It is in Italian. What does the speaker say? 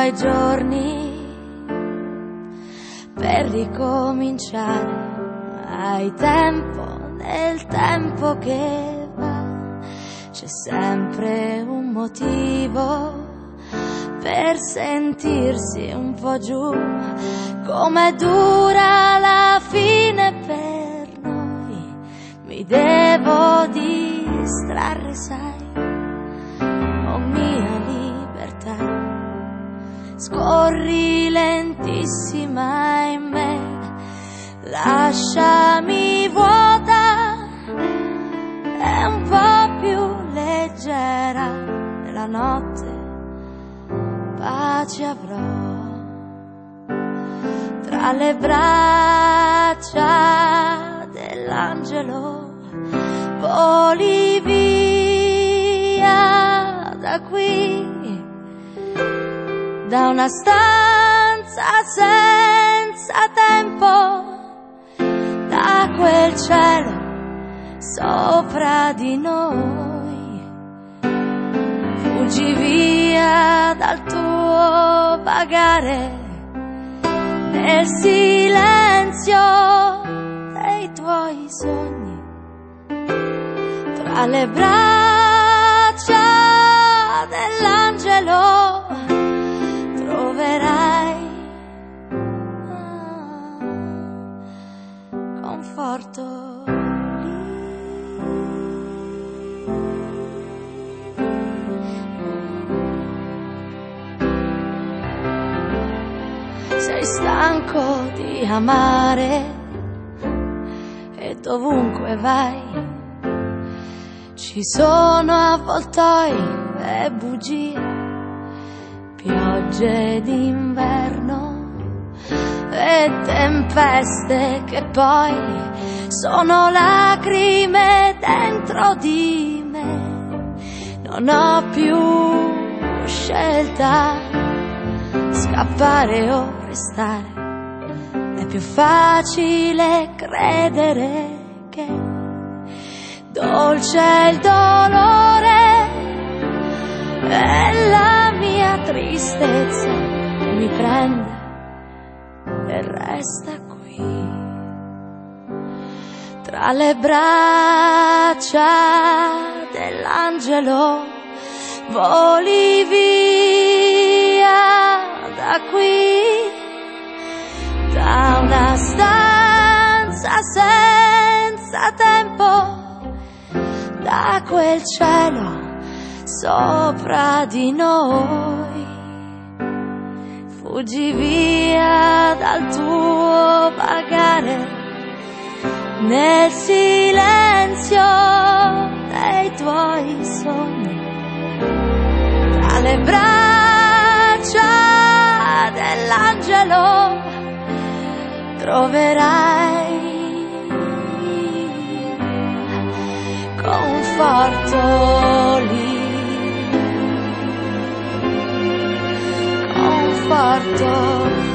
tuoi giorni per ricominciare. Hai tempo nel tempo che va, c'è sempre un motivo per sentirsi un po' giù. Come dura la fine per noi, mi devo distrarre, sai, ho mia libertà. Scorri lentissima in me, lasciami vuota, è un po' più leggera nella notte, pace avrò tra le braccia dell'angelo. Voli via da qui, da una stanza senza tempo, da quel cielo sopra di noi. Fuggi via dal tuo vagare nel silenzio dei tuoi sogni, tra le braccia dell'angelo troverai conforto lì. Sei stanco di amare e dovunque vai ci sono avvoltoi e bugie, piogge d'inverno e tempeste che poi sono lacrime dentro di me. Non ho più scelta, scappare o restare, è più facile credere che dolce è il dolore e la mia tristezza mi prende e resta qui tra le braccia dell'angelo. Voli via da qui, da una stanza senza tempo, da quel cielo sopra di noi. Fuggi via dal tuo vagare nel silenzio dei tuoi sogni, tra le braccia dell'angelo troverai conforto lì, conforto.